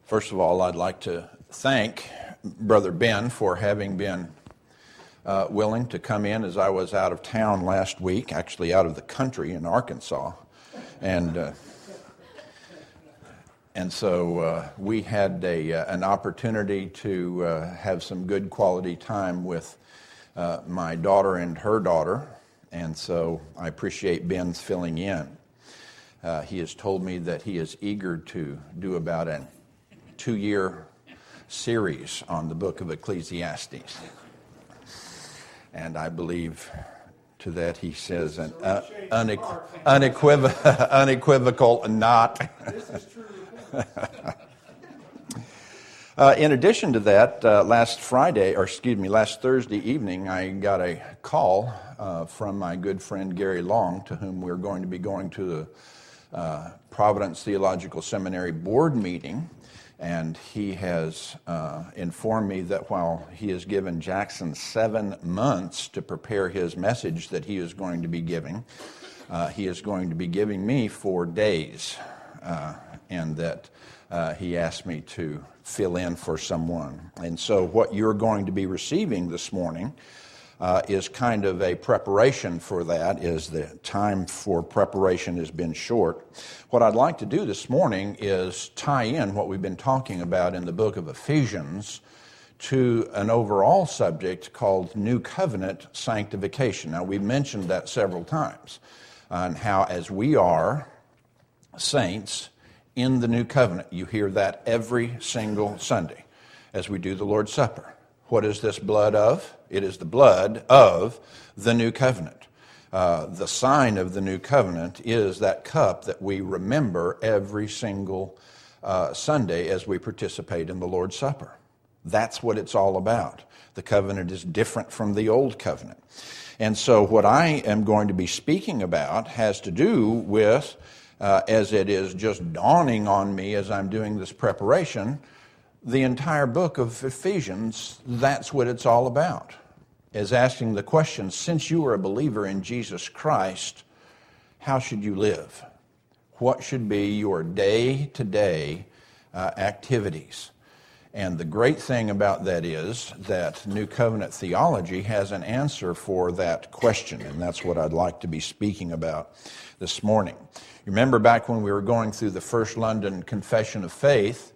First of all, I'd like to thank Brother Ben for having been willing to come in as I was out of town last week, actually out of the country in Arkansas. And so we had an opportunity to have some good quality time with my daughter and her daughter. And so I appreciate Ben's filling in. He has told me that he is eager to do about a 2-year series on the book of Ecclesiastes. And I believe to that he says an unequivocal not. In addition to that, last Thursday evening, I got a call from my good friend Gary Long, to whom we're going to be going to the Providence Theological Seminary board meeting. And he has informed me that while he has given Jackson 7 months to prepare his message that he is going to be giving, he is going to be giving me 4 days. And that he asked me to fill in for someone. And so what you're going to be receiving this morning is kind of a preparation for that, is the time for preparation has been short. What I'd like to do this morning is tie in what we've been talking about in the book of Ephesians to an overall subject called New Covenant Sanctification. Now, we've mentioned that several times, and how as we are saints in the New Covenant, you hear that every single Sunday as we do the Lord's Supper. What is this blood of? It is the blood of the New Covenant. The sign of the New Covenant is that cup that we remember every single Sunday as we participate in the Lord's Supper. That's what it's all about. The covenant is different from the old covenant. And so what I am going to be speaking about has to do with, as it is just dawning on me as I'm doing this preparation, the entire book of Ephesians. That's what it's all about, is asking the question, since you are a believer in Jesus Christ, how should you live? What should be your day-to-day activities? And the great thing about that is that New Covenant theology has an answer for that question, and that's what I'd like to be speaking about this morning. You remember back when we were going through the First London Confession of Faith,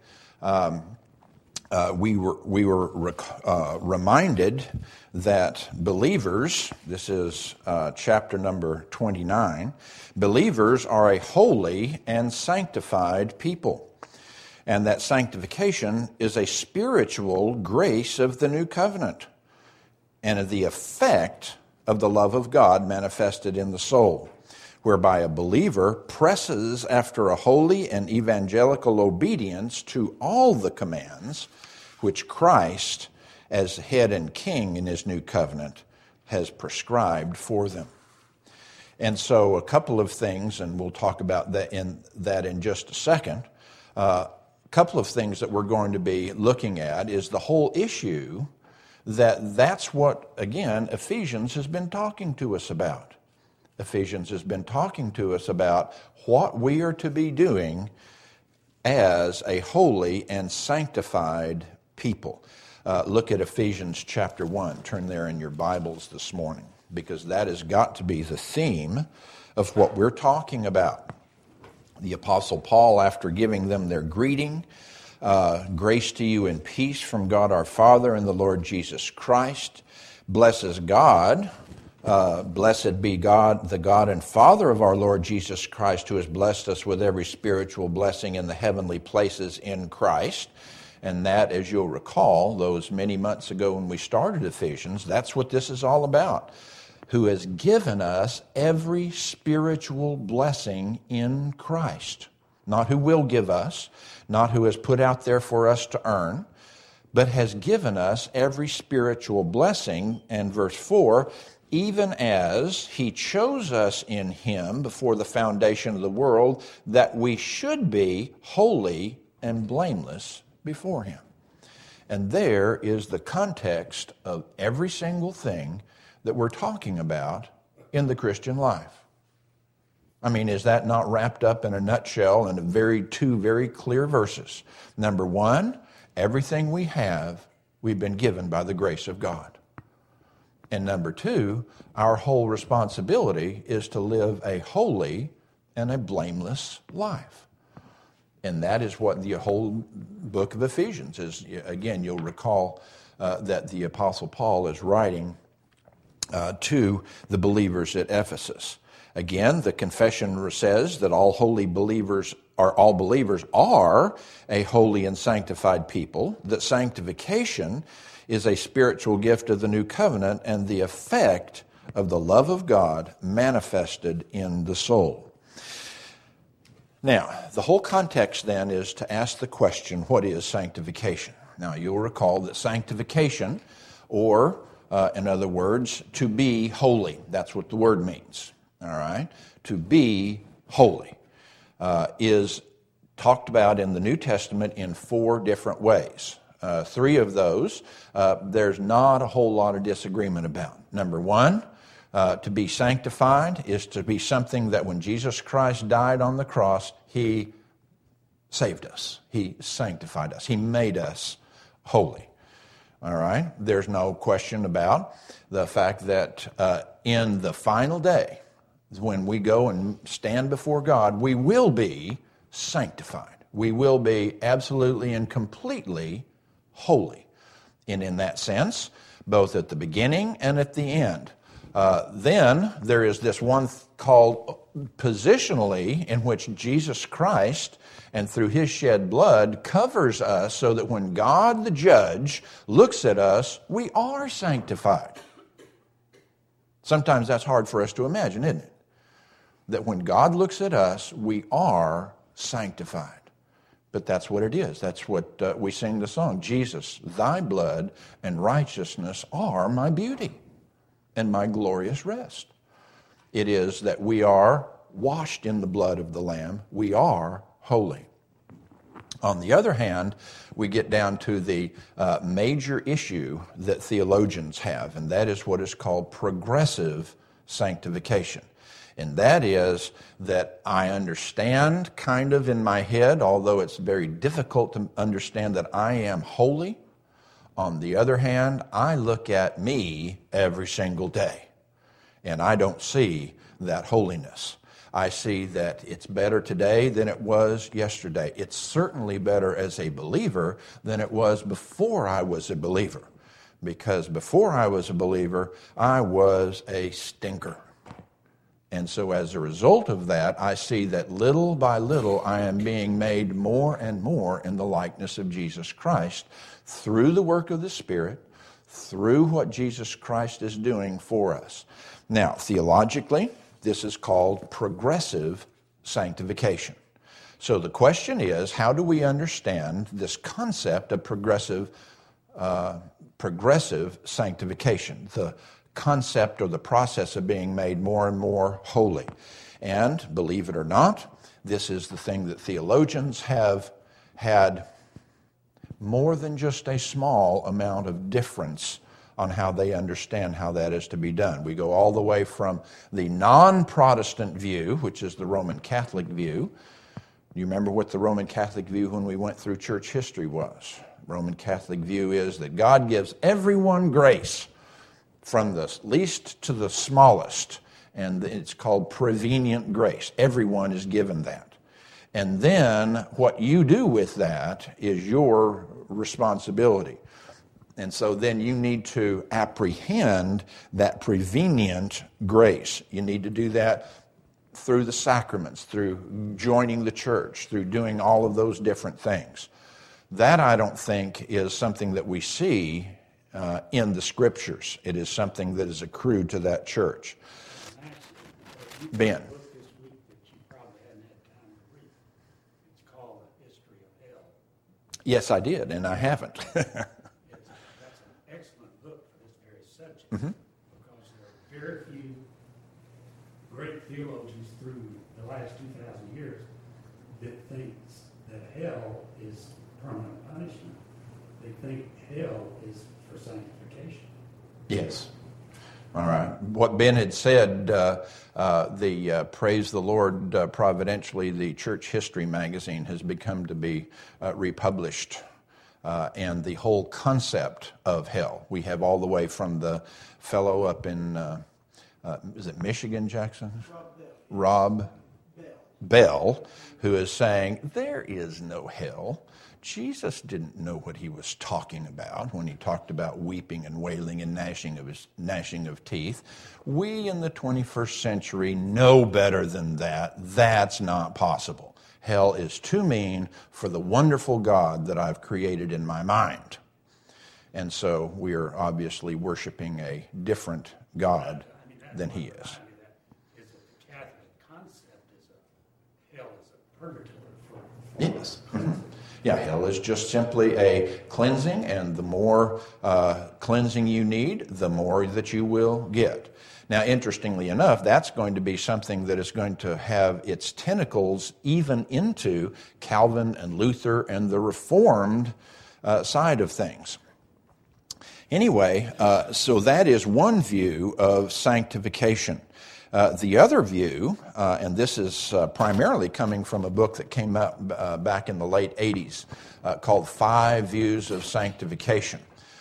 we were reminded that believers, this is chapter number 29, believers are a holy and sanctified people. And that sanctification is a spiritual grace of the new covenant and the effect of the love of God manifested in the soul, whereby a believer presses after a holy and evangelical obedience to all the commands which Christ, as head and king in his new covenant, has prescribed for them. And so a couple of things, and we'll talk about that in just a second. A couple of things that we're going to be looking at is the whole issue that's what, again, Ephesians has been talking to us about. Ephesians has been talking to us about what we are to be doing as a holy and sanctified people. Look at Ephesians chapter 1. Turn there in your Bibles this morning, because that has got to be the theme of what we're talking about. The Apostle Paul, after giving them their greeting, grace to you and peace from God our Father and the Lord Jesus Christ, blesses God. Blessed be God, the God and Father of our Lord Jesus Christ, who has blessed us with every spiritual blessing in the heavenly places in Christ. And that, as you'll recall, those many months ago when we started Ephesians, that's what this is all about. Who has given us every spiritual blessing in Christ. Not who will give us, not who has put out there for us to earn, but has given us every spiritual blessing. And verse 4, even as he chose us in him before the foundation of the world, that we should be holy and blameless before him. And there is the context of every single thing that we're talking about in the Christian life. I mean, is that not wrapped up in a nutshell in two very clear verses? Number one, everything we have, we've been given by the grace of God. And number two, our whole responsibility is to live a holy and a blameless life. And that is what the whole book of Ephesians is. Again, you'll recall that the Apostle Paul is writing to the believers at Ephesus. Again, the confession says that all believers are a holy and sanctified people, that sanctification is a spiritual gift of the new covenant and the effect of the love of God manifested in the soul. Now, the whole context then is to ask the question, what is sanctification? Now, you'll recall that sanctification, or in other words, to be holy, that's what the word means. All right, to be holy is talked about in the New Testament in 4 different ways. 3 of those there's not a whole lot of disagreement about. Number 1, to be sanctified is to be something that when Jesus Christ died on the cross, He saved us. He sanctified us. He made us holy. All right, there's no question about the fact that in the final day, when we go and stand before God, we will be sanctified. We will be absolutely and completely holy. And in that sense, both at the beginning and at the end. Then there is this one called positionally, in which Jesus Christ and through His shed blood covers us so that when God the judge looks at us, we are sanctified. Sometimes that's hard for us to imagine, isn't it? That when God looks at us, we are sanctified. But that's what it is. That's what we sing the song. Jesus, thy blood and righteousness are my beauty and my glorious rest. It is that we are washed in the blood of the Lamb. We are holy. On the other hand, we get down to the major issue that theologians have, and that is what is called progressive sanctification. And that is that I understand kind of in my head, although it's very difficult to understand that I am holy. On the other hand, I look at me every single day, and I don't see that holiness. I see that it's better today than it was yesterday. It's certainly better as a believer than it was before I was a believer. Because before I was a believer, I was a stinker. And so as a result of that, I see that little by little I am being made more and more in the likeness of Jesus Christ through the work of the Spirit, through what Jesus Christ is doing for us. Now, theologically, this is called progressive sanctification. So the question is, how do we understand this concept of progressive sanctification? The concept or the process of being made more and more holy. And believe it or not, this is the thing that theologians have had more than just a small amount of difference on how they understand how that is to be done. We go all the way from the non-Protestant view, which is the Roman Catholic view. You remember what the Roman Catholic view when we went through church history was. Roman Catholic view is that God gives everyone grace from the least to the smallest, and it's called prevenient grace. Everyone is given that. And then what you do with that is your responsibility. And so then you need to apprehend that prevenient grace. You need to do that through the sacraments, through joining the church, through doing all of those different things. That, I don't think, is something that we see in the Scriptures. It is something that is accrued to that church. Ben. Yes, I did, and I haven't. That's an excellent book for this very subject, because there are very few great theologians through the last 2,000 years that thinks that hell is permanent punishment. They think hell is for sanctification. Yes. All right. What Ben had said Praise the Lord, providentially, the Church History magazine has become to be republished. And the whole concept of hell. We have all the way from the fellow up in, is it Michigan, Jackson? Rob Bell, who is saying, there is no hell. Jesus didn't know what he was talking about when he talked about weeping and wailing and gnashing of teeth. We in the 21st century know better than that. That's not possible. Hell is too mean for the wonderful God that I've created in my mind. And so we are obviously worshiping a different God than he is. The Catholic concept is hell is a purgatory for. Yes. Yeah, hell is just simply a cleansing, and the more cleansing you need, the more that you will get. Now, interestingly enough, that's going to be something that is going to have its tentacles even into Calvin and Luther and the Reformed side of things. Anyway, so that is one view of sanctification. The other view, and this is primarily coming from a book that came out back in the late 80s called 5 Views of Sanctification.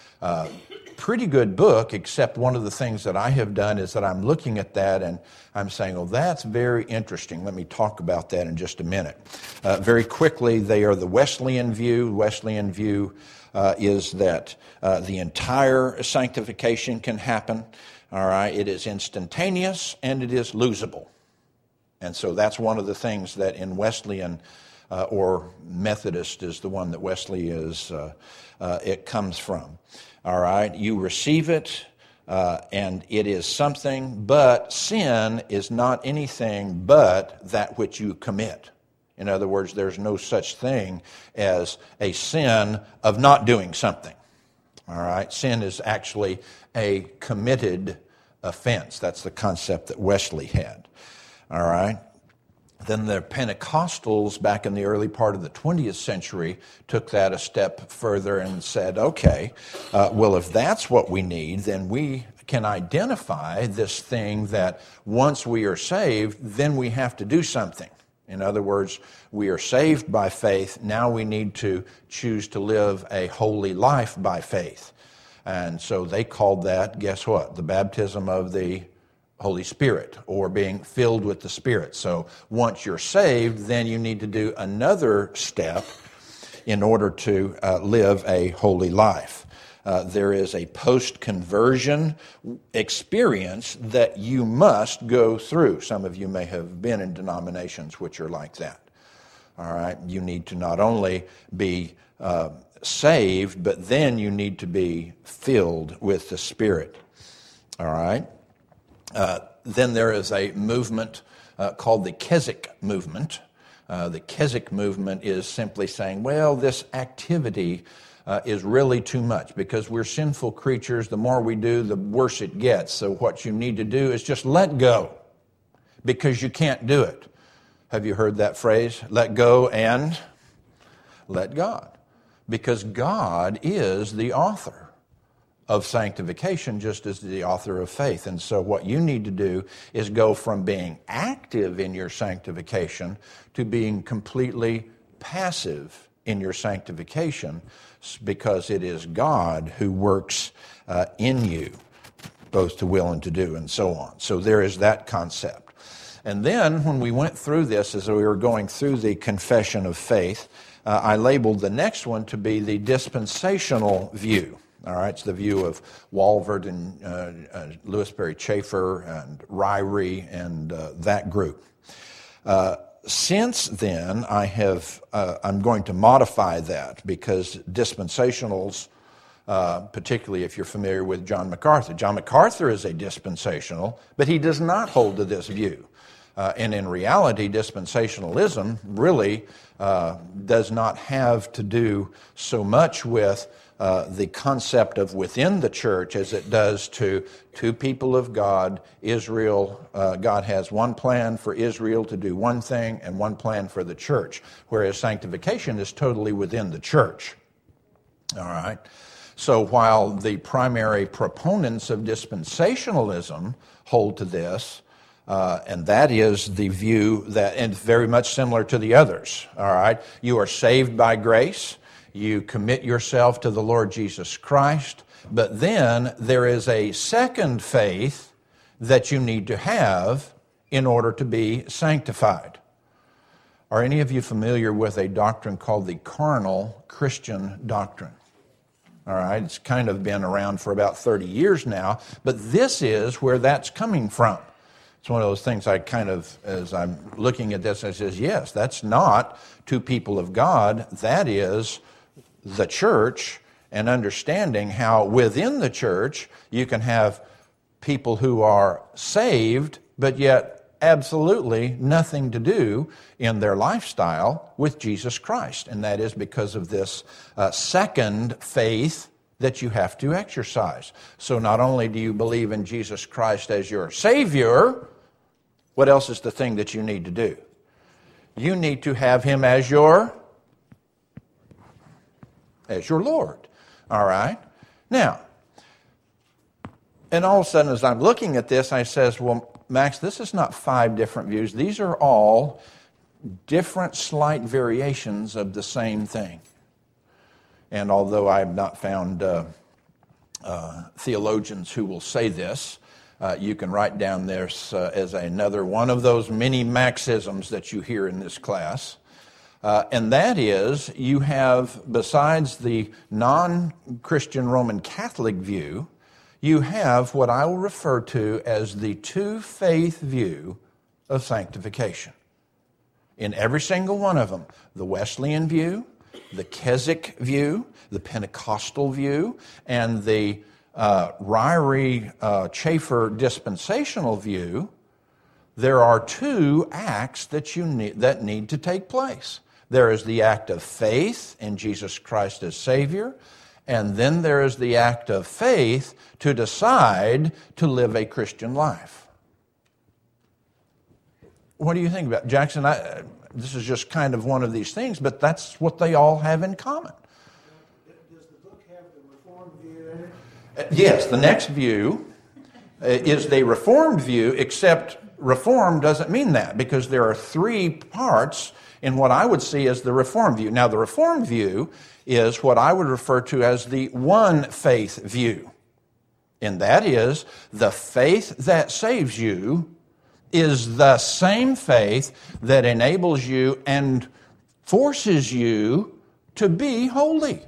Pretty good book, except one of the things that I have done is that I'm looking at that and I'm saying, oh, that's very interesting. Let me talk about that in just a minute. Very quickly, they are the Wesleyan view. Wesleyan view is that the entire sanctification can happen. All right, it is instantaneous and it is losable. And so that's one of the things that in Wesleyan or Methodist is the one that Wesley is, it comes from. All right, you receive it and it is something, but sin is not anything but that which you commit. In other words, there's no such thing as a sin of not doing something. All right, sin is actually a committed offense. That's the concept that Wesley had. All right. Then the Pentecostals back in the early part of the 20th century took that a step further and said, okay, well, if that's what we need, then we can identify this thing that once we are saved, then we have to do something. In other words, we are saved by faith. Now we need to choose to live a holy life by faith. And so they called that, guess what? The baptism of the Holy Spirit, or being filled with the Spirit. So once you're saved, then you need to do another step in order to live a holy life. There is a post-conversion experience that you must go through. Some of you may have been in denominations which are like that. All right, you need to not only be saved, but then you need to be filled with the Spirit. All right. Then there is a movement called the Keswick movement. The Keswick movement is simply saying, well, this activity is really too much because we're sinful creatures. The more we do, the worse it gets. So what you need to do is just let go because you can't do it. Have you heard that phrase? Let go and let God. Because God is the author of sanctification just as the author of faith. And so what you need to do is go from being active in your sanctification to being completely passive in your sanctification, because it is God who works in you, both to will and to do, and so on. So there is that concept. And then when we went through this, as we were going through the confession of faith, I labeled the next one to be the dispensational view. All right, it's the view of Walvoord and Louis Berry Chafer and Ryrie and that group. Since then, I'm going to modify that because dispensationals, particularly if you're familiar with John MacArthur. John MacArthur is a dispensational, but he does not hold to this view. And in reality, dispensationalism really does not have to do so much with the concept of within the church as it does to two people of God, Israel. God has one plan for Israel to do one thing and one plan for the church, whereas sanctification is totally within the church. All right. So while the primary proponents of dispensationalism hold to this, And that is the view that, and very much similar to the others, all right? You are saved by grace. You commit yourself to the Lord Jesus Christ. But then there is a second faith that you need to have in order to be sanctified. Are any of you familiar with a doctrine called the carnal Christian doctrine? All right, it's kind of been around for about 30 years now, but this is where that's coming from. It's one of those things I kind of, as I'm looking at this, I says, yes, that's not two people of God. That is the church, and understanding how within the church you can have people who are saved, but yet absolutely nothing to do in their lifestyle with Jesus Christ. And that is because of this second faith that you have to exercise. So not only do you believe in Jesus Christ as your Savior, what else is the thing that you need to do? You need to have Him as your Lord. All right? Now, and all of a sudden as I'm looking at this, I says, well, Max, this is not 5 different views. These are all different slight variations of the same thing. And although I have not found theologians who will say this, you can write down this as another one of those many Maxisms that you hear in this class. And that is, you have, besides the non-Christian Roman Catholic view, you have what I will refer to as the two-faith view of sanctification. In every single one of them, the Wesleyan view, the Keswick view, the Pentecostal view, and the Ryrie-Chafer dispensational view, there are 2 acts that need to take place. There is the act of faith in Jesus Christ as Savior, and then there is the act of faith to decide to live a Christian life. What do you think about it? Jackson? This is just kind of one of these things, but that's what they all have in common. Does the book have the Reformed view in it? Yes, the next view is the Reformed view, except Reform doesn't mean that, because there are 3 parts in what I would see as the Reformed view. Now, the Reformed view is what I would refer to as the one faith view. And that is, the faith that saves you is the same faith that enables you and forces you to be holy.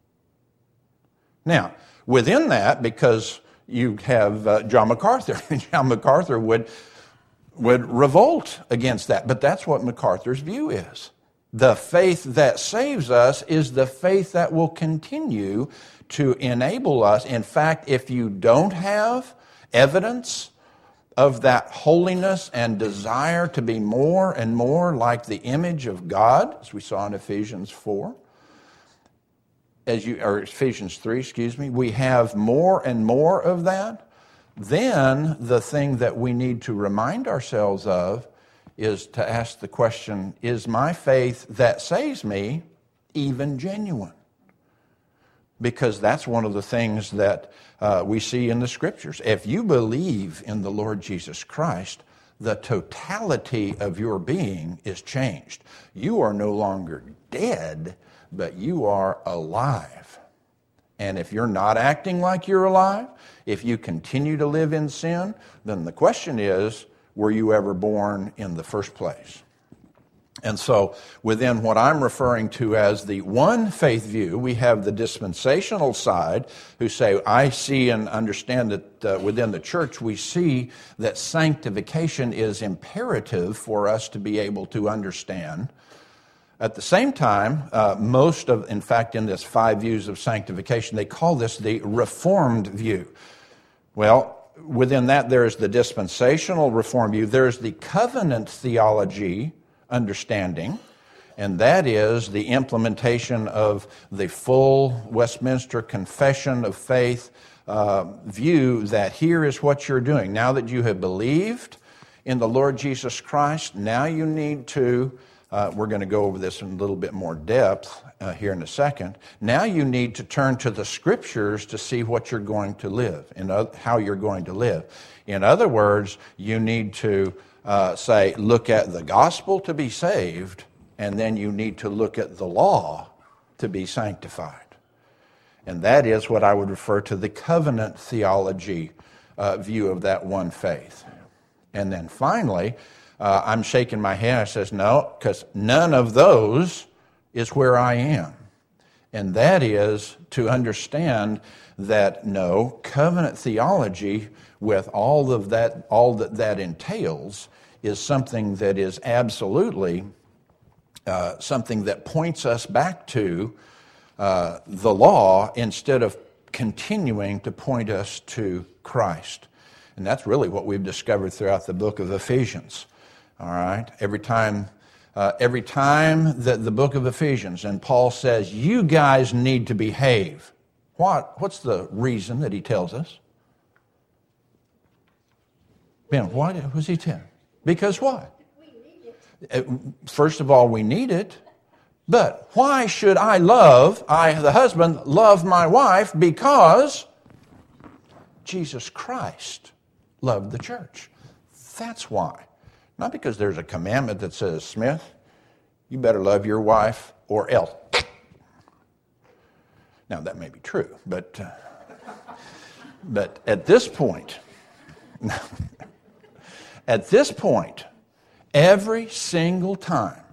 Now, within that, because you have John MacArthur, John MacArthur would revolt against that, but that's what MacArthur's view is. The faith that saves us is the faith that will continue to enable us. In fact, if you don't have evidence of that holiness and desire to be more and more like the image of God, as we saw in Ephesians 4, or Ephesians 3, we have more and more of that, then the thing that we need to remind ourselves of is to ask the question, is my faith that saves me even genuine? Because that's one of the things that we see in the Scriptures. If you believe in the Lord Jesus Christ, the totality of your being is changed. You are no longer dead, but you are alive. And if you're not acting like you're alive, if you continue to live in sin, then the question is, were you ever born in the first place? And so within what I'm referring to as the one faith view, we have the dispensational side who say, I see and understand that within the church we see that sanctification is imperative for us to be able to understand. At the same time, in fact, in this 5 views of sanctification, they call this the Reformed view. Well, within that, there's the dispensational Reformed view. There's the covenant theology understanding, and that is the implementation of the full Westminster Confession of Faith view that here is what you're doing. Now that you have believed in the Lord Jesus Christ, now you need to We're going to go over this in a little bit more depth here in a second. Now you need to turn to the Scriptures to see what you're going to live and how you're going to live. In other words, you need to look at the gospel to be saved, and then you need to look at the law to be sanctified. And that is what I would refer to the covenant theology view of that one faith. And then finally, I'm shaking my head. I says, no, because none of those is where I am. And that is to understand that no, covenant theology with all that entails is something that is absolutely something that points us back to the law instead of continuing to point us to Christ. And that's really what we've discovered throughout the book of Ephesians. All right? Every time that the book of Ephesians, and Paul says, you guys need to behave. What's the reason that he tells us? Ben, why was he telling? Because what? We need it. First of all, we need it. But why should I, the husband, love my wife? Because Jesus Christ loved the church. That's why. Not because there's a commandment that says, Smith, you better love your wife or else. Now, that may be true, but at this point, every single time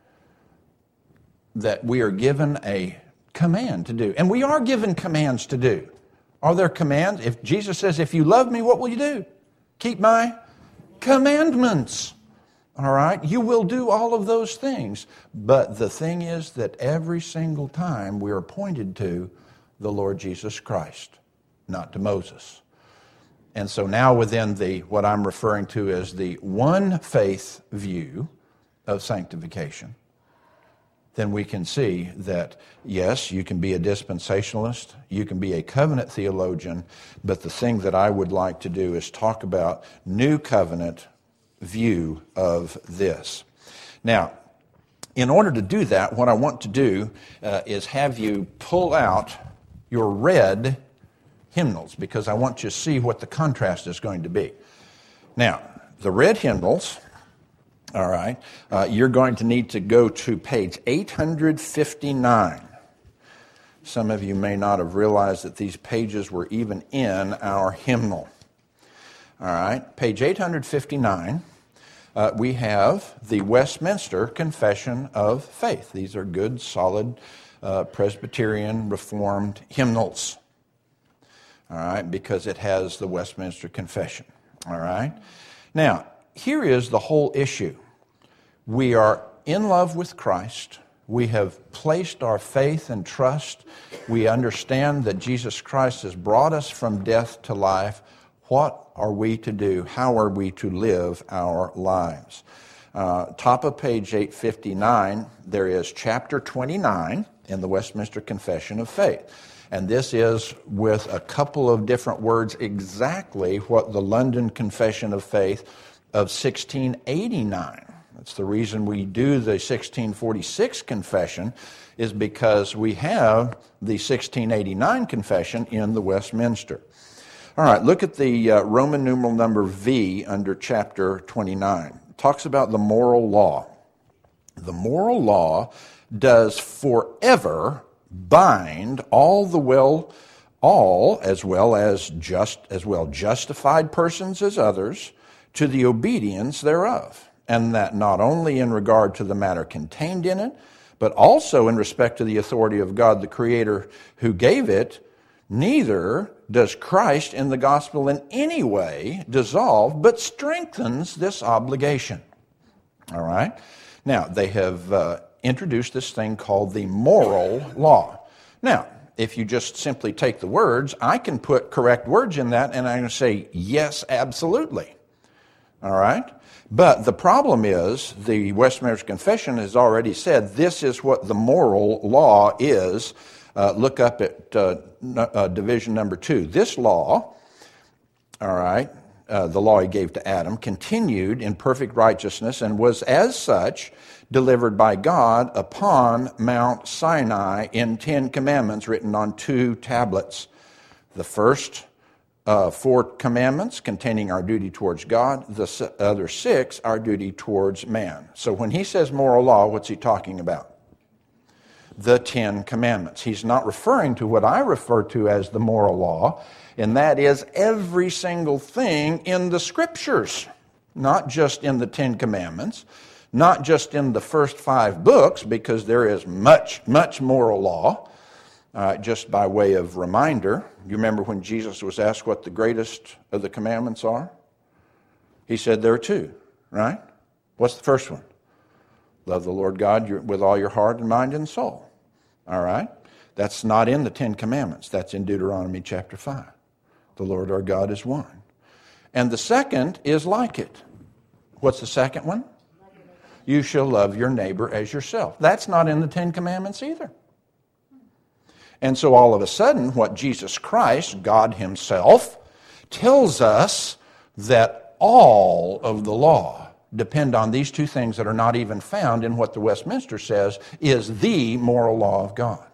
that we are given a command to do, and we are given commands to do. Are there commands? If Jesus says, if you love me, what will you do? Keep my commandments. All right? You will do all of those things. But the thing is that every single time we are pointed to the Lord Jesus Christ, not to Moses. And so now within what I'm referring to as the one faith view of sanctification, then we can see that, yes, you can be a dispensationalist, you can be a covenant theologian, but the thing that I would like to do is talk about new covenant view of this. Now, in order to do that, what I want to do is have you pull out your red hymnals, because I want you to see what the contrast is going to be. Now, the red hymnals, all right, you're going to need to go to page 859. Some of you may not have realized that these pages were even in our hymnal. All right, page 859, we have the Westminster Confession of Faith. These are good, solid Presbyterian Reformed hymnals. All right, because it has the Westminster Confession. All right, now here is the whole issue. We are in love with Christ. We have placed our faith and trust. We understand that Jesus Christ has brought us from death to life. What are we to do? How are we to live our lives? Top of page 859, there is chapter 29 in the Westminster Confession of Faith. And this is, with a couple of different words, exactly what the London Confession of Faith of 1689. That's the reason we do the 1646 confession, is because we have the 1689 confession in the Westminster. All right, look at the Roman numeral number V under chapter 29. It talks about the moral law. The moral law does forever bind all as well justified persons as others to the obedience thereof, and that not only in regard to the matter contained in it, but also in respect to the authority of God the Creator who gave it, neither does Christ in the gospel in any way dissolve, but strengthens this obligation. All right? Now, they have introduced this thing called the moral law. Now, if you just simply take the words, I can put correct words in that, and I'm going to say, yes, absolutely. All right? But the problem is, the Westminster Confession has already said this is what the moral law is. Look up at division number 2. This law, all right, the law he gave to Adam, continued in perfect righteousness and was as such delivered by God upon Mount Sinai in 10 commandments written on 2 tablets. The first 4 commandments containing our duty towards God, the other 6 our duty towards man. So when he says moral law, what's he talking about? The 10 commandments. He's not referring to what I refer to as the moral law, and that is every single thing in the Scriptures, not just in the 10 commandments, not just in the first 5 books, because there is much, much moral law. Just by way of reminder, you remember when Jesus was asked what the greatest of the commandments are? He said there are 2, right? What's the first one? Love the Lord God with all your heart and mind and soul. All right? That's not in the 10 commandments. That's in Deuteronomy chapter 5. The Lord our God is one. And the second is like it. What's the second one? You shall love your neighbor as yourself. That's not in the 10 commandments either. And so all of a sudden, what Jesus Christ, God himself, tells us that all of the law depend on these 2 things that are not even found in what the Westminster says is the moral law of God.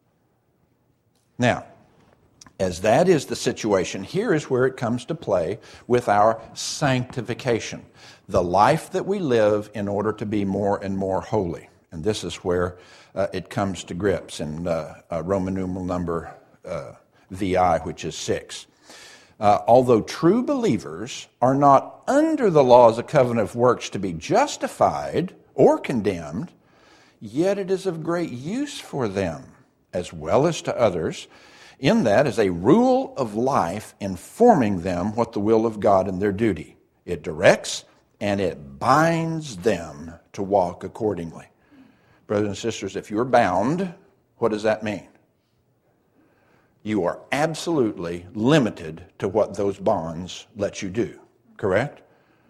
Now, as that is the situation, here is where it comes to play with our sanctification, the life that we live in order to be more and more holy. And this is where it comes to grips in Roman numeral number VI, which is 6. Although true believers are not under the laws of covenant of works to be justified or condemned, yet it is of great use for them, as well as to others, in that as a rule of life informing them what the will of God and their duty. It directs and it binds them to walk accordingly. Brothers and sisters, if you're bound, what does that mean? You are absolutely limited to what those bonds let you do, correct?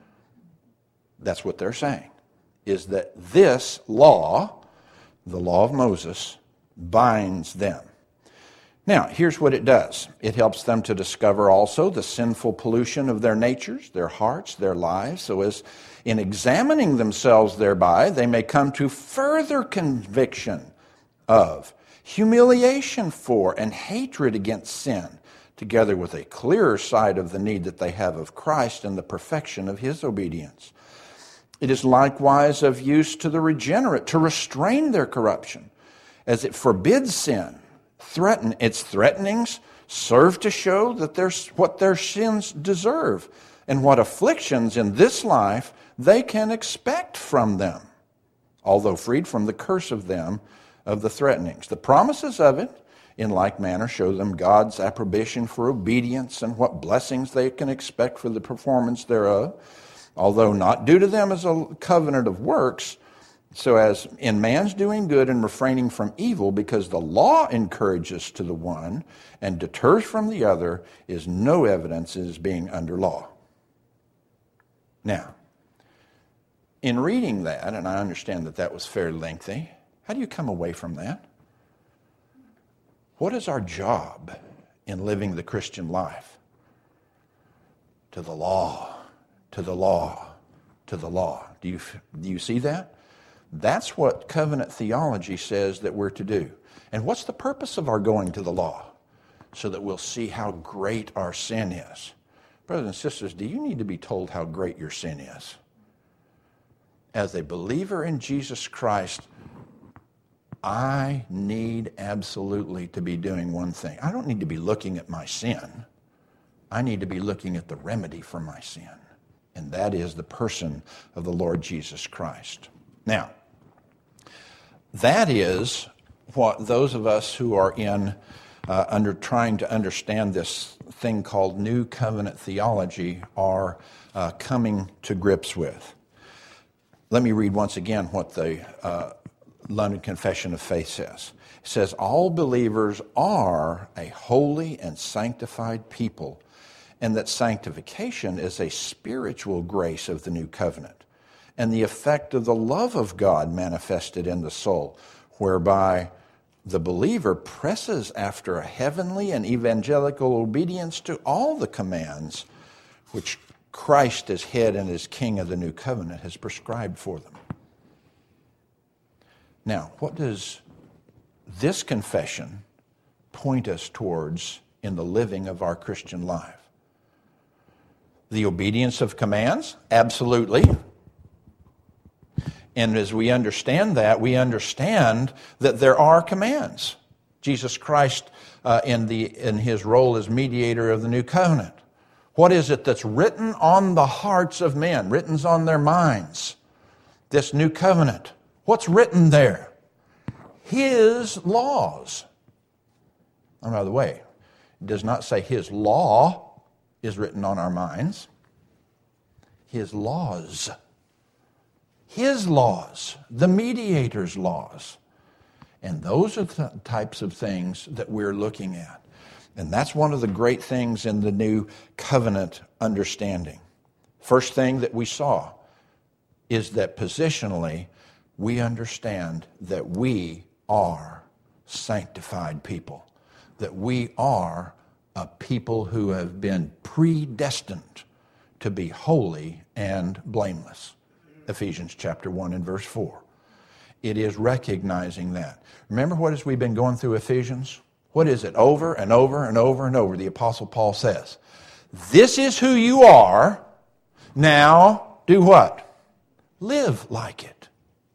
That's what they're saying, is that this law, the law of Moses, binds them. Now, here's what it does. It helps them to discover also the sinful pollution of their natures, their hearts, their lives, so as in examining themselves thereby, they may come to further conviction of humiliation for and hatred against sin, together with a clearer sight of the need that they have of Christ and the perfection of his obedience. It is likewise of use to the regenerate to restrain their corruption, as it forbids sin. Its threatenings serve to show that there's what their sins deserve and what afflictions in this life they can expect from them, although freed from the curse of them of the threatenings. The promises of it, in like manner, show them God's approbation for obedience and what blessings they can expect for the performance thereof, although not due to them as a covenant of works, so as in man's doing good and refraining from evil, because the law encourages to the one and deters from the other, is no evidence as being under law. Now, in reading that, and I understand that that was fairly lengthy, how do you come away from that? What is our job in living the Christian life? To the law, to the law, to the law. Do you see that? That's what covenant theology says that we're to do. And what's the purpose of our going to the law? So that we'll see how great our sin is. Brothers and sisters, do you need to be told how great your sin is? As a believer in Jesus Christ, I need absolutely to be doing one thing. I don't need to be looking at my sin. I need to be looking at the remedy for my sin. And that is the person of the Lord Jesus Christ. Now, that is what those of us who are trying to understand this thing called New Covenant theology are coming to grips with. Let me read once again what the London Confession of Faith says. It says, all believers are a holy and sanctified people, and that sanctification is a spiritual grace of the new covenant, and the effect of the love of God manifested in the soul, whereby the believer presses after a heavenly and evangelical obedience to all the commands which Christ as head and as king of the new covenant has prescribed for them. Now, what does this confession point us towards in the living of our Christian life? The obedience of commands? Absolutely. And as we understand that, we understand that there are commands. Jesus Christ, in his role as mediator of the new covenant, what is it that's written on the hearts of men, written on their minds? This new covenant. What's written there? His laws. Oh, by the way, it does not say His law is written on our minds. His laws. His laws, the mediator's laws. And those are the types of things that we're looking at. And that's one of the great things in the new covenant understanding. First thing that we saw is that positionally we understand that we are sanctified people, that we are a people who have been predestined to be holy and blameless. Ephesians chapter 1 and verse 4. It is recognizing that. Remember what as we've been going through Ephesians? What is it? Over and over and over and over, the Apostle Paul says, this is who you are. Now, do what? Live like it.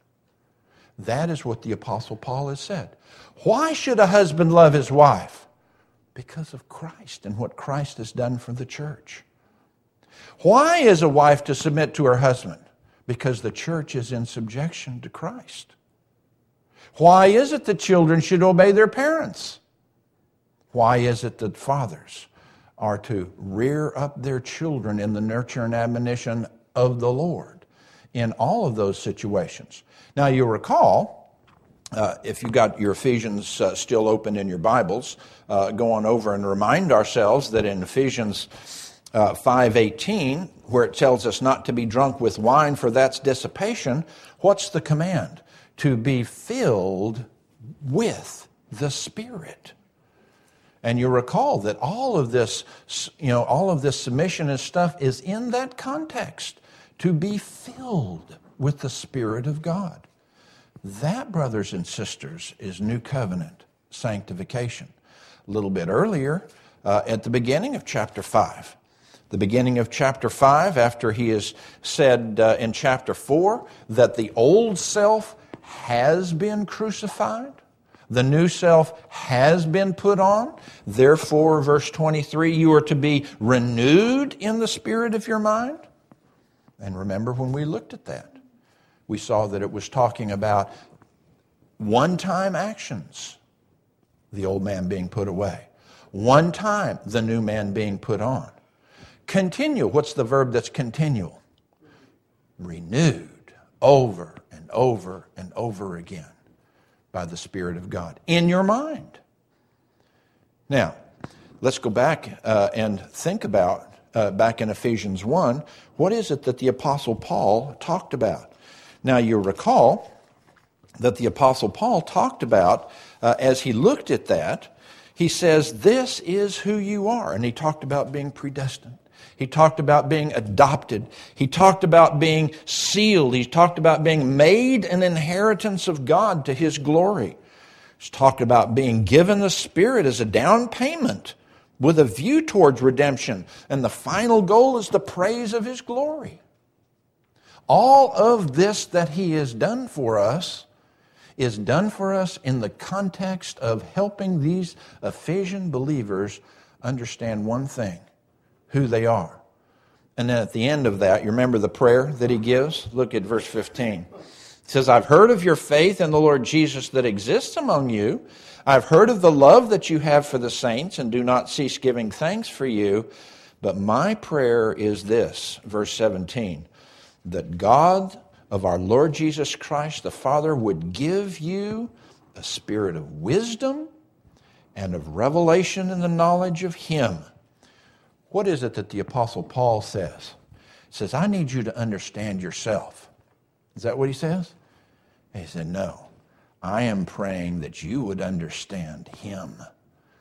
That is what the Apostle Paul has said. Why should a husband love his wife? Because of Christ and what Christ has done for the church. Why is a wife to submit to her husband? Because the church is in subjection to Christ. Why is it that children should obey their parents? Why is it that fathers are to rear up their children in the nurture and admonition of the Lord in all of those situations? Now, you'll recall, if you got your Ephesians still open in your Bibles, go on over and remind ourselves that in Ephesians 5:18, where it tells us not to be drunk with wine, for that's dissipation, what's the command? To be filled with the Spirit. And you recall that all of this submission and stuff is in that context, to be filled with the Spirit of God. That, brothers and sisters, is new covenant sanctification. A little bit earlier, at the beginning of chapter 5, the beginning of chapter 5, after he has said in chapter 4 that the old self has been crucified, the new self has been put on. Therefore, verse 23, you are to be renewed in the spirit of your mind. And remember when we looked at that, we saw that it was talking about one-time actions, the old man being put away. One time, the new man being put on. Continue. What's the verb that's continual? Renewed over and over and over again by the Spirit of God in your mind. Now, let's go back and think about, back in Ephesians 1, what is it that the Apostle Paul talked about? Now, you recall that the Apostle Paul talked about, as he looked at that, he says, this is who you are. And he talked about being predestined. He talked about being adopted. He talked about being sealed. He talked about being made an inheritance of God to His glory. He's talked about being given the Spirit as a down payment with a view towards redemption. And the final goal is the praise of His glory. All of this that He has done for us is done for us in the context of helping these Ephesian believers understand one thing, who they are. And then at the end of that, you remember the prayer that he gives? Look at verse 15. It says, I've heard of your faith in the Lord Jesus that exists among you. I've heard of the love that you have for the saints and do not cease giving thanks for you. But my prayer is this, verse 17, that God of our Lord Jesus Christ, the Father, would give you a spirit of wisdom and of revelation in the knowledge of Him. What is it that the Apostle Paul says? He says, I need you to understand yourself. Is that what he says? And he said, no. I am praying that you would understand Him,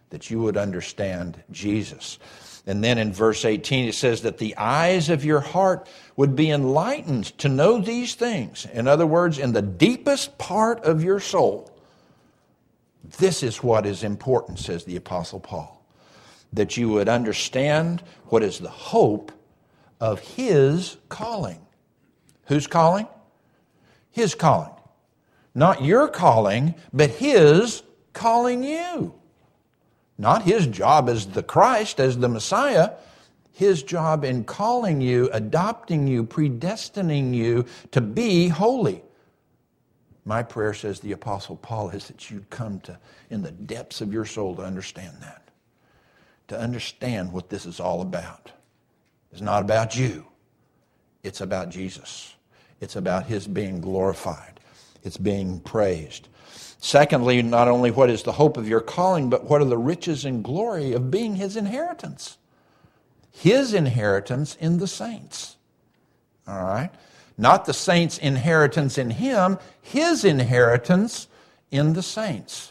that you would understand Jesus. And then in verse 18 it says that the eyes of your heart would be enlightened to know these things. In other words, in the deepest part of your soul, this is what is important, says the Apostle Paul, that you would understand what is the hope of His calling. Whose calling? His calling. Not your calling, but His calling you. Not His job as the Christ, as the Messiah. His job in calling you, adopting you, predestining you to be holy. My prayer, says the Apostle Paul, is that you'd come to, in the depths of your soul, to understand that. To understand what this is all about. It's not about you. It's about Jesus. It's about His being glorified. It's being praised. Secondly, not only what is the hope of your calling, but what are the riches and glory of being His inheritance. His inheritance in the saints. All right? Not the saints' inheritance in Him, His inheritance in the saints.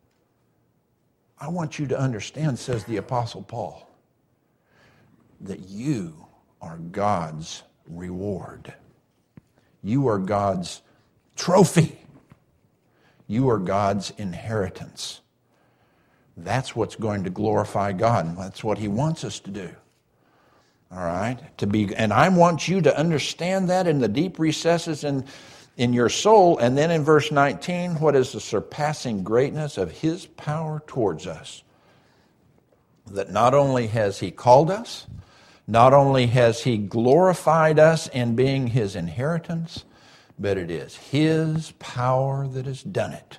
I want you to understand, says the Apostle Paul, that you are God's reward. You are God's trophy. You are God's inheritance. That's what's going to glorify God, and that's what He wants us to do. All right? And I want you to understand that in the deep recesses in your soul. And then in verse 19, what is the surpassing greatness of His power towards us? That not only has He called us, not only has He glorified us in being His inheritance, but it is His power that has done it.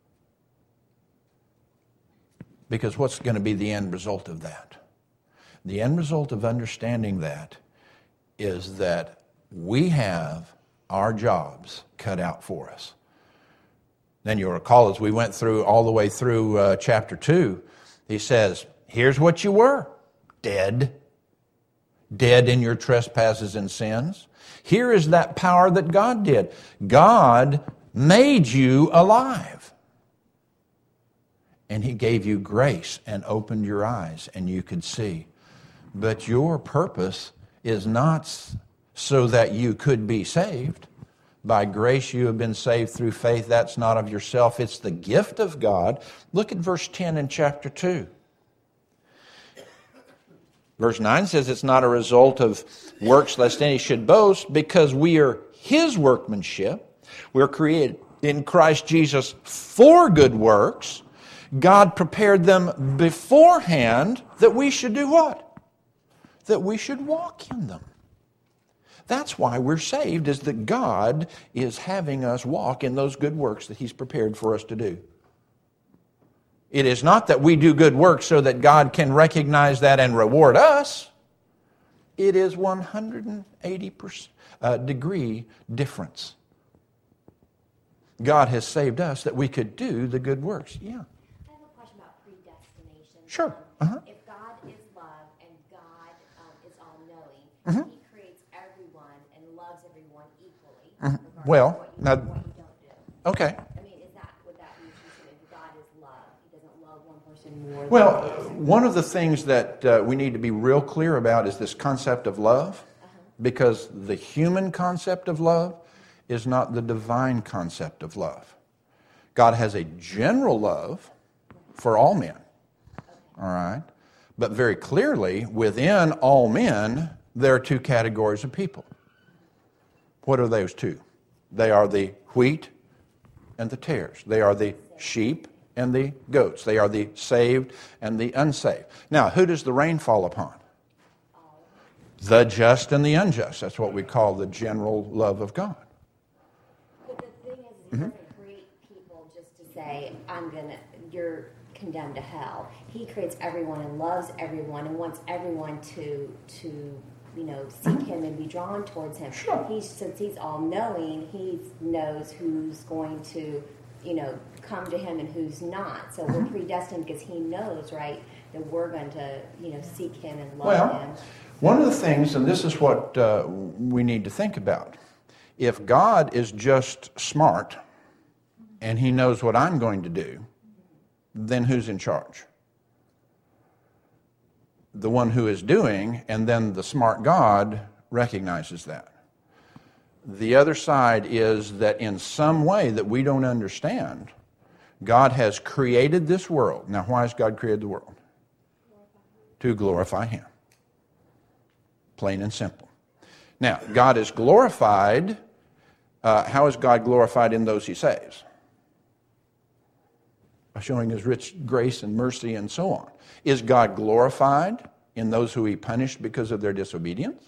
Because what's going to be the end result of that? The end result of understanding that is that we have our jobs cut out for us. Then you'll recall as we went through all the way through chapter 2, he says, here's what you were, dead in your trespasses and sins. Here is that power that God did. God made you alive. And He gave you grace and opened your eyes and you could see. But your purpose is not so that you could be saved. By grace you have been saved through faith. That's not of yourself. It's the gift of God. Look at verse 10 in chapter 2. Verse 9 says it's not a result of works lest any should boast, because we are His workmanship. We're created in Christ Jesus for good works. God prepared them beforehand that we should do what? That we should walk in them. That's why we're saved, is that God is having us walk in those good works that He's prepared for us to do. It is not that we do good works so that God can recognize that and reward us. It is 180% degree difference. God has saved us that we could do the good works. Yeah. I have a question about predestination. Sure. If God is love and God is all-knowing, He creates everyone and loves everyone equally, regardless Well, of what you now- do and what you don't do. Okay. I mean, would that be true? If God is love, He doesn't love one person more Well, than another. one of the things that we need to be real clear about is this concept of love, because the human concept of love is not the divine concept of love. God has a general love for all men, all right? But very clearly, within all men, there are two categories of people. What are those two? They are the wheat and the tares. They are the sheep and the goats. They are the saved and the unsaved. Now, who does the rain fall upon? The just and the unjust. That's what we call the general love of God. But the thing is, He doesn't create people just to say, you're condemned to hell. He creates everyone and loves everyone and wants everyone to seek Him and be drawn towards Him. Sure. Since He's all-knowing, He knows who's going to, come to Him and who's not. So we're predestined because He knows, right, that we're going to, seek Him and love Him. One of the things, and this is what we need to think about, if God is just smart and He knows what I'm going to do, then who's in charge? the one who is doing, and then the smart God recognizes that. The other side is that in some way that we don't understand, God has created this world. Now, why has God created the world? To glorify Him. Plain and simple. Now, God is glorified. How is God glorified in those He saves? By showing His rich grace and mercy and so on. Is God glorified in those who He punished because of their disobedience?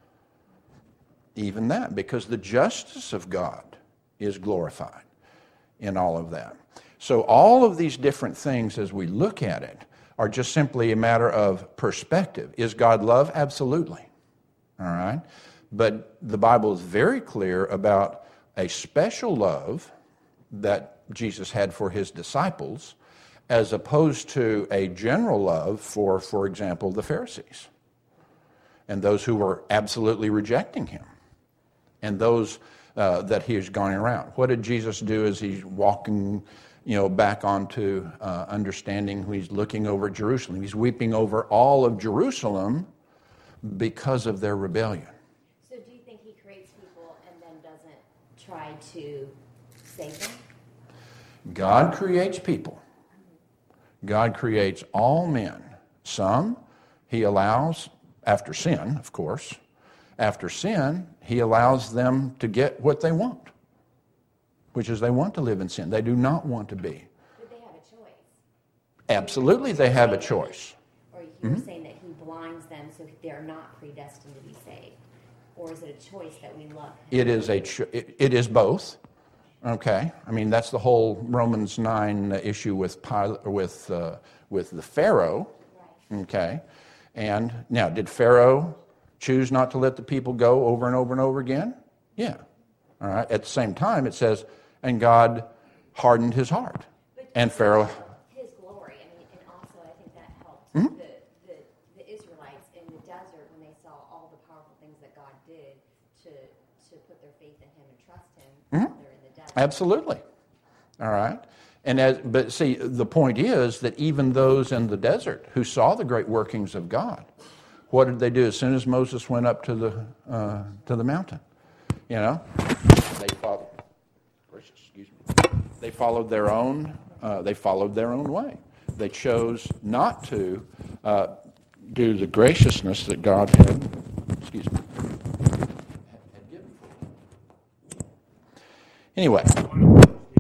Even that, because the justice of God is glorified in all of that. So all of these different things, as we look at it, are just simply a matter of perspective. Is God love? Absolutely. All right? But the Bible is very clear about a special love that Jesus had for His disciples, as opposed to a general love for example, the Pharisees and those who were absolutely rejecting Him and those that He is going around. What did Jesus do as He's walking back onto understanding? He's looking over Jerusalem. He's weeping over all of Jerusalem because of their rebellion. So do you think He creates people and then doesn't try to save them? God creates people. God creates all men. Some He allows, after sin, of course, after sin, He allows them to get what they want, which is they want to live in sin. They do not want to be. But they have a choice. Absolutely, they have a choice. Or you're saying that He blinds them so they're not predestined to be saved? Or is it a choice that we love Him? It is both. Okay, I mean that's the whole Romans 9 issue with the Pharaoh. Right. Okay, and now did Pharaoh choose not to let the people go over and over and over again? Yeah. All right. At the same time, it says, and God hardened his heart, and Pharaoh. His glory. I mean, and also I think that helped the Israelites in the desert when they saw all the powerful things that God did to put their faith in Him and trust Him while they're in the desert. Absolutely. All right. But see, the point is that even those in the desert who saw the great workings of God, what did they do as soon as Moses went up to the mountain? They followed. Excuse me. They followed their own. They followed their own way. They chose not to do the graciousness that God had. Excuse me. Had given for them. Anyway. For me,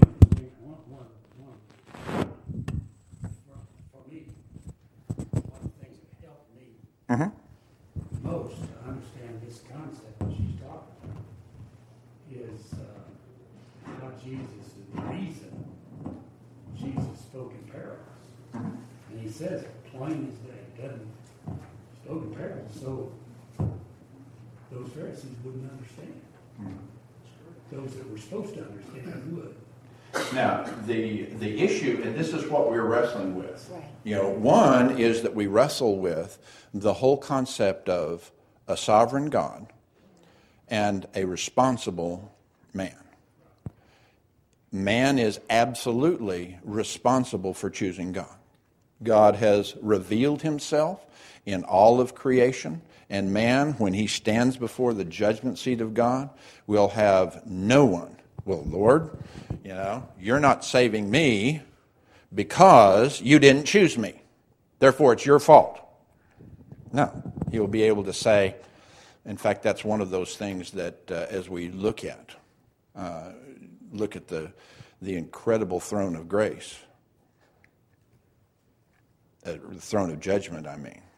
one of the things that helped me most to understand this concept that she's talking about is how Jesus, the reason Jesus spoke in parables. And He says it plain as day. He doesn't spoke in parables, so those Pharisees wouldn't understand. Those that were supposed to understand would. Now, the issue, and this is what we're wrestling with. Right. One is that we wrestle with the whole concept of a sovereign God and a responsible man. Man is absolutely responsible for choosing God. God has revealed Himself in all of creation, and man, when he stands before the judgment seat of God, will have no one. Well, Lord, you're not saving me because you didn't choose me. Therefore, it's your fault. No, he will be able to say, in fact, that's one of those things that as we look at the incredible throne of grace, the throne of judgment,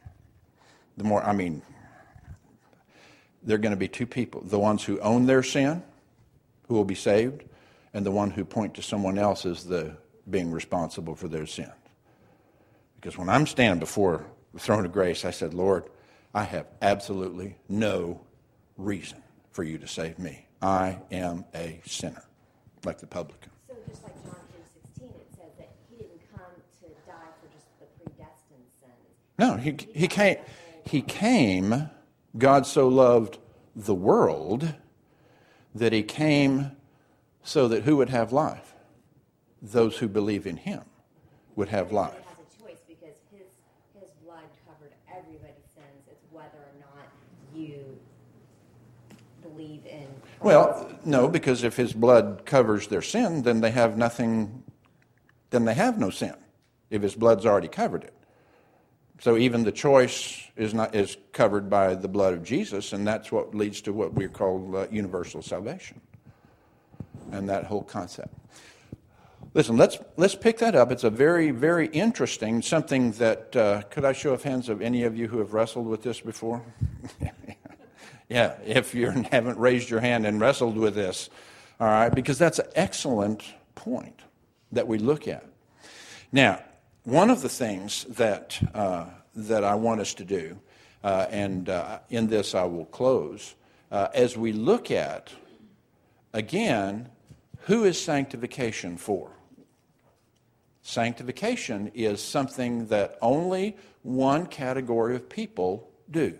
there are going to be two people, the ones who own their sin, who will be saved, and the one who point to someone else as the being responsible for their sins. Because when I'm standing before the throne of grace, I said, Lord, I have absolutely no reason for you to save me. I am a sinner, like the publican. So just like John 3:16, it says that He didn't come to die for just the predestined sins. No, he came, God so loved the world that He came so that who would have life? Those who believe in Him would have life. He has a choice because His His blood covered everybody's sins. It's whether or not you believe in Christ. Well, no, because if his blood covers their sin, then they have nothing, then they have no sin, if his blood's already covered it. So even the choice is covered by the blood of Jesus, and that's what leads to what we call universal salvation, and that whole concept. Listen, let's pick that up. It's a very, very interesting, something that, could I show of hands of any of you who have wrestled with this before? Yeah, if you haven't raised your hand and wrestled with this, all right, because that's an excellent point that we look at. Now, one of the things that I want us to do, and in this I will close, as we look at, again, who is sanctification for? Sanctification is something that only one category of people do.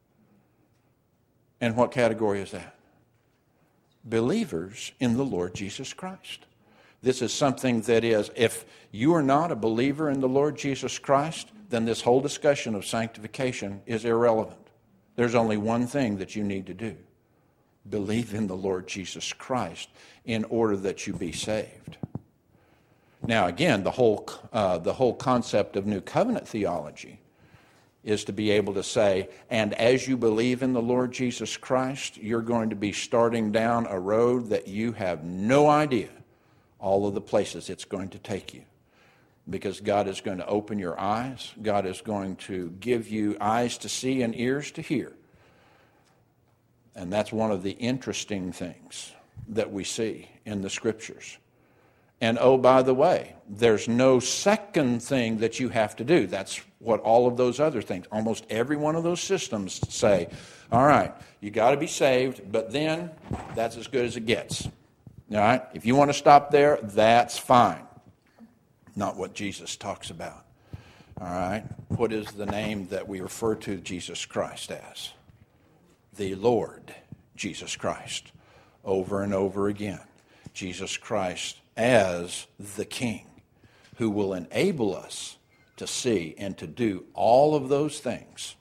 And what category is that? Believers in the Lord Jesus Christ. This is something that is, if you are not a believer in the Lord Jesus Christ, then this whole discussion of sanctification is irrelevant. There's only one thing that you need to do. Believe in the Lord Jesus Christ in order that you be saved. Now again, the whole concept of New Covenant theology is to be able to say, and as you believe in the Lord Jesus Christ, you're going to be starting down a road that you have no idea all of the places it's going to take you. Because God is going to open your eyes. God is going to give you eyes to see and ears to hear. And that's one of the interesting things that we see in the Scriptures. And oh, by the way, there's no second thing that you have to do. That's what all of those other things, almost every one of those systems say, all right, you got to be saved, but then that's as good as it gets. All right? If you want to stop there, that's fine. Not what Jesus talks about. All right? What is the name that we refer to Jesus Christ as? The Lord Jesus Christ. Over and over again. Jesus Christ as the King, who will enable us to see and to do all of those things.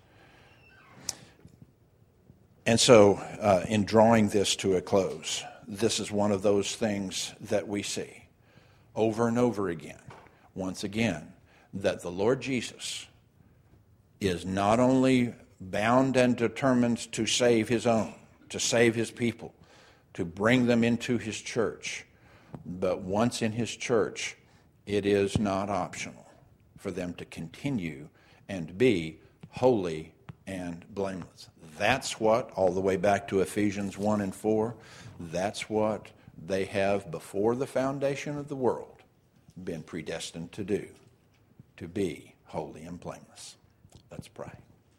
And so, in drawing this to a close, this is one of those things that we see over and over again, once again, that the Lord Jesus is not only bound and determined to save his own, to save his people, to bring them into his church, but once in his church, it is not optional for them to continue and be holy and blameless. That's what, all the way back to Ephesians 1 and 4, that's what they have before the foundation of the world been predestined to do, to be holy and blameless. Let's pray.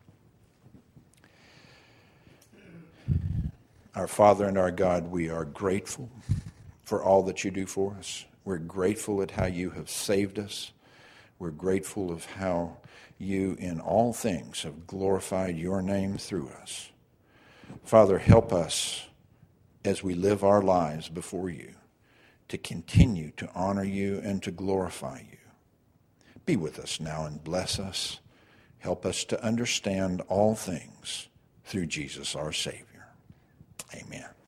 Our Father and our God, we are grateful for all that you do for us. We're grateful at how you have saved us. We're grateful of how you in all things have glorified your name through us. Father, help us as we live our lives before you to continue to honor you and to glorify you. Be with us now and bless us. Help us to understand all things through Jesus our Savior. Amen.